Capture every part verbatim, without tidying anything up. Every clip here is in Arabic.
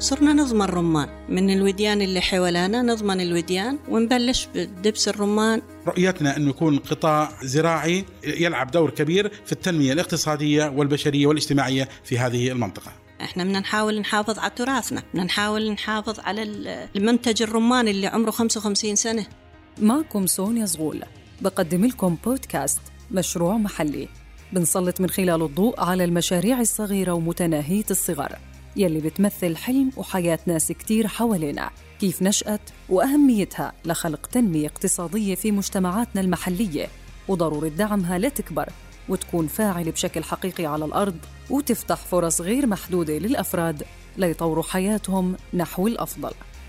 صرنا نضمن رمان من الوديان اللي حوالينا، نضمن الوديان ونبلش بدبس الرمان. رؤيتنا أنه يكون قطاع زراعي يلعب دور كبير في التنمية الاقتصادية والبشرية والاجتماعية في هذه المنطقة. احنا بدنا نحاول نحافظ على تراثنا، بدنا نحاول نحافظ على المنتج الرمان اللي عمره خمسة وخمسين سنة. معكم سونيا زغول، بقدم لكم بودكاست مشروع محلي، بنسلط من خلال الضوء على المشاريع الصغيرة ومتناهية الصغر يلي بتمثل حلم وحياة ناس كتير حوالينا، كيف نشأت وأهميتها لخلق تنمية اقتصادية في مجتمعاتنا المحلية، وضرورة دعمها لتكبر وتكون فاعل بشكل حقيقي على الأرض، وتفتح فرص غير محدودة للأفراد ليطوروا حياتهم نحو الأفضل.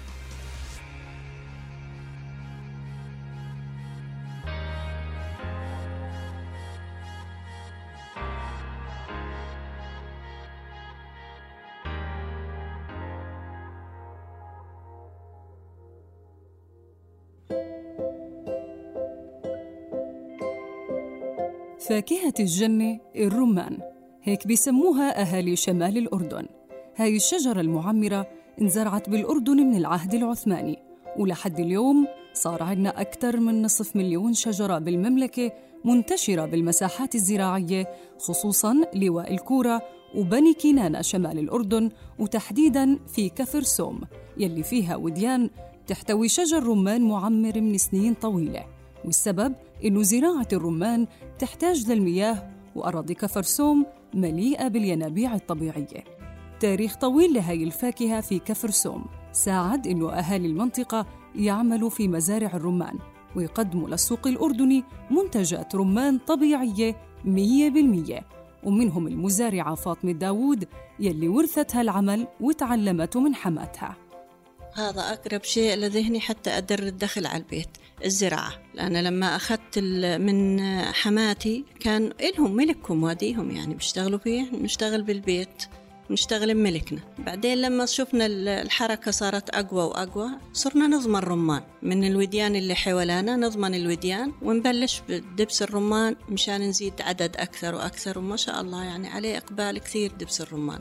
فاكهة الجنة الرمان، هيك بيسموها أهالي شمال الأردن. هاي الشجرة المعمرة انزرعت بالأردن من العهد العثماني، ولحد اليوم صار عندنا أكثر من نصف مليون شجرة بالمملكة منتشرة بالمساحات الزراعية، خصوصاً لواء الكورة وبني كنانة شمال الأردن، وتحديداً في كفر سوم يلي فيها وديان تحتوي شجر رمان معمر من سنين طويلة. والسبب إنه زراعة الرمان تحتاج للمياه، وأراضي كفر سوم مليئة بالينابيع الطبيعية. تاريخ طويل لهي الفاكهة في كفر سوم ساعد إنه أهالي المنطقة يعملوا في مزارع الرمان ويقدموا للسوق الأردني منتجات رمان طبيعية مية بالمية، ومنهم المزارعة فاطمة داوود يلي ورثت هالعمل وتعلمته من حماتها. هذا أقرب شيء لذهني حتى أدر الدخل على البيت، الزراعة، لأن لما أخذت من حماتي كان إلهم ملكهم واديهم، يعني بيشتغلوا فيه، نشتغل بالبيت، نشتغل بملكنا. بعدين لما شفنا الحركة صارت أقوى وأقوى، صرنا نضمن رمان من الوديان اللي حوالينا، نضمن الوديان ونبلش بدبس الرمان مشان نزيد عدد أكثر وأكثر، وما شاء الله يعني عليه إقبال كثير دبس الرمان.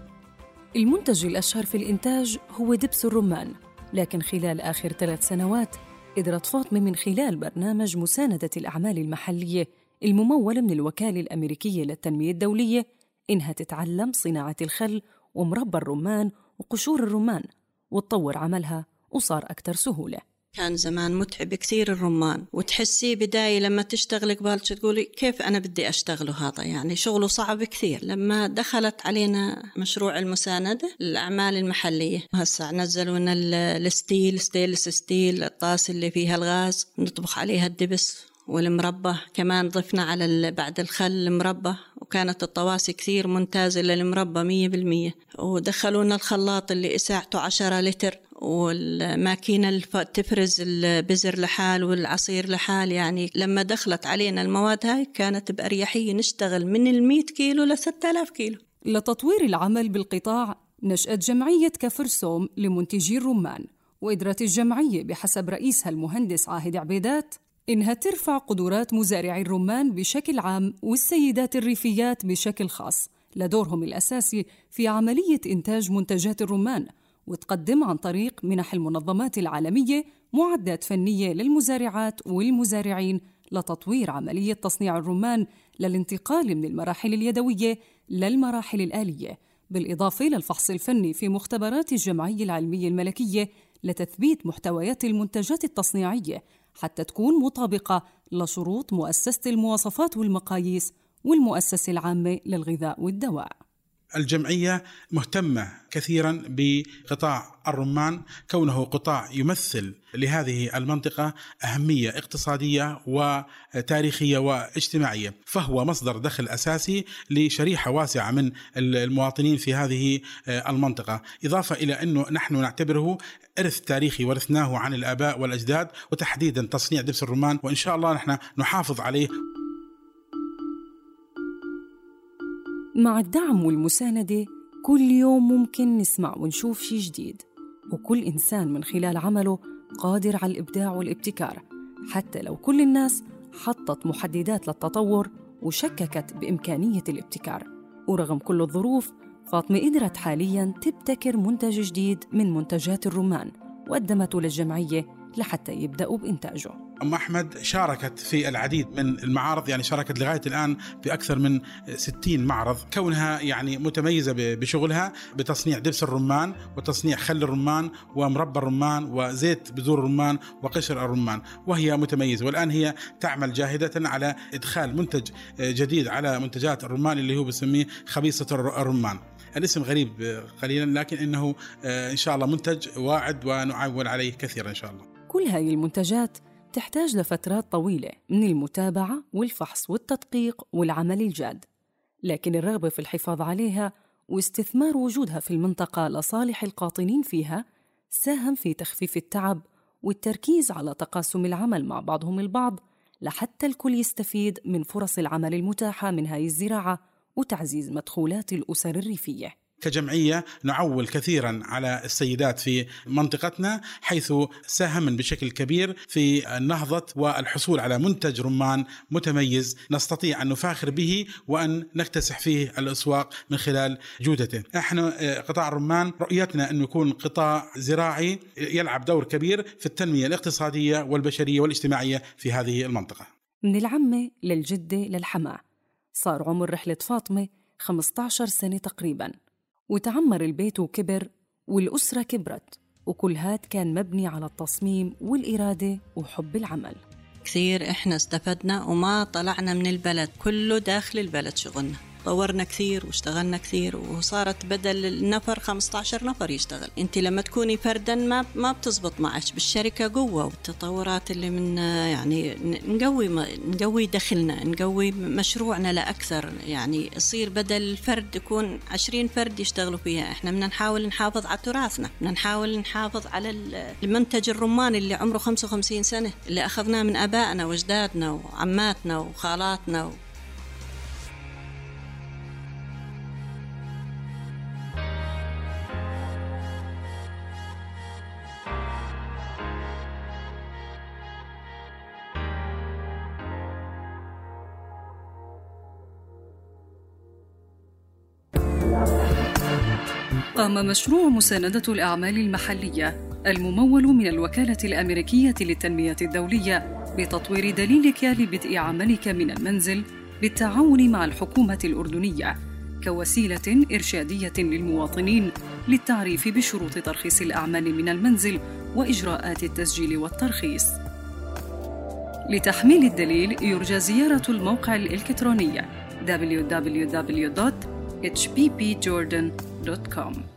المنتج الأشهر في الإنتاج هو دبس الرمان، لكن خلال آخر ثلاث سنوات قدرت فاطمة من خلال برنامج مساندة الأعمال المحلية الممول من الوكالة الأمريكية للتنمية الدولية إنها تتعلم صناعة الخل ومربى الرمان وقشور الرمان، وتطور عملها وصار أكثر سهولة. كان زمان متعب كثير الرمان، وتحسي بداية لما تشتغل قبالك تقولي كيف أنا بدي أشتغله، هذا يعني شغله صعب كثير. لما دخلت علينا مشروع المساندة الأعمال المحلية، هسا نزلوا لنا الستيل ستيلس ستيل، الطاس اللي فيها الغاز نطبخ عليها الدبس، والمربى كمان ضفنا على بعد الخل المربى، وكانت الطواسي كثير ممتازة للمربى مية بالمية. ودخلونا الخلاط اللي إساعته عشرة لتر، والماكينة اللي تفرز البزر لحال والعصير لحال. يعني لما دخلت علينا المواد هاي كانت بأريحية نشتغل من المية كيلو لستة آلاف كيلو. لتطوير العمل بالقطاع نشأت جمعية كفر سوم لمنتجي الرمان، وقدرت الجمعية بحسب رئيسها المهندس عاهد عبيدات إنها ترفع قدرات مزارعي الرمان بشكل عام والسيدات الريفيات بشكل خاص لدورهم الأساسي في عملية إنتاج منتجات الرمان، وتقدم عن طريق منح المنظمات العالمية معدات فنية للمزارعات والمزارعين لتطوير عملية تصنيع الرمان للانتقال من المراحل اليدوية للمراحل الآلية، بالإضافة للفحص الفني في مختبرات الجمعية العلمية الملكية لتثبيت محتويات المنتجات التصنيعية حتى تكون مطابقة لشروط مؤسسة المواصفات والمقاييس والمؤسسة العامة للغذاء والدواء. الجمعية مهتمة كثيراً بقطاع الرمان، كونه قطاع يمثل لهذه المنطقة أهمية اقتصادية وتاريخية واجتماعية، فهو مصدر دخل أساسي لشريحة واسعة من المواطنين في هذه المنطقة، إضافة إلى أنه نحن نعتبره إرث تاريخي ورثناه عن الآباء والأجداد، وتحديداً تصنيع دبس الرمان، وإن شاء الله نحن نحافظ عليه. مع الدعم والمساندة كل يوم ممكن نسمع ونشوف شيء جديد، وكل إنسان من خلال عمله قادر على الإبداع والابتكار، حتى لو كل الناس حطت محددات للتطور وشككت بإمكانية الابتكار. ورغم كل الظروف فاطمة قدرت حالياً تبتكر منتج جديد من منتجات الرمان وقدمته للجمعية لحتى يبدأوا بإنتاجه. أم أحمد شاركت في العديد من المعارض، يعني شاركت لغاية الآن في أكثر من ستين معرض، كونها يعني متميزة بشغلها بتصنيع دبس الرمان وتصنيع خل الرمان ومربى الرمان وزيت بذور الرمان وقشر الرمان، وهي متميزة. والآن هي تعمل جاهدة على إدخال منتج جديد على منتجات الرمان اللي هو بسميه خبيصة الرمان. الاسم غريب قليلا، لكن إنه إن شاء الله منتج واعد ونعول عليه كثيرا إن شاء الله. كل هاي المنتجات تحتاج لفترات طويلة من المتابعة والفحص والتدقيق والعمل الجاد، لكن الرغبة في الحفاظ عليها واستثمار وجودها في المنطقة لصالح القاطنين فيها ساهم في تخفيف التعب والتركيز على تقاسم العمل مع بعضهم البعض لحتى الكل يستفيد من فرص العمل المتاحة من هاي الزراعة وتعزيز مدخولات الأسر الريفية. كجمعية نعول كثيرا على السيدات في منطقتنا، حيث ساهم بشكل كبير في النهضة والحصول على منتج رمان متميز نستطيع أن نفاخر به وأن نكتسح فيه الأسواق من خلال جودته. احنا قطاع الرمان رؤيتنا أن يكون قطاع زراعي يلعب دور كبير في التنمية الاقتصادية والبشرية والاجتماعية في هذه المنطقة. من العمة للجدة للحماة صار عمر رحلة فاطمة خمسة عشر سنة تقريباً، وتعمر البيت وكبر والأسرة كبرت، وكل هاد كان مبني على التصميم والإرادة وحب العمل. كثير إحنا استفدنا وما طلعنا من البلد، كله داخل البلد شغلنا، طورنا كثير واشتغلنا كثير، وصارت بدل النفر خمسة عشر نفر يشتغل. انت لما تكوني فردا ما ما بتزبط معك، بالشركة قوة، والتطورات اللي من يعني نقوي نقوي دخلنا، نقوي مشروعنا لأكثر، يعني يصير بدل الفرد يكون عشرين فرد يشتغلوا فيها. احنا بدنا نحاول نحافظ على تراثنا، بدنا نحاول نحافظ على المنتج الرمان اللي عمره خمسة وخمسين سنة، اللي أخذناه من آبائنا وأجدادنا وعماتنا وخالاتنا. قام مشروع مساندة الأعمال المحلية الممول من الوكالة الأمريكية للتنمية الدولية بتطوير دليلك لبدء عملك من المنزل بالتعاون مع الحكومة الأردنية كوسيلة إرشادية للمواطنين للتعريف بشروط ترخيص الأعمال من المنزل وإجراءات التسجيل والترخيص. لتحميل الدليل يرجى زيارة الموقع الإلكتروني دبليو دبليو دبليو دوت اتش بي بي جوردن دوت كوم.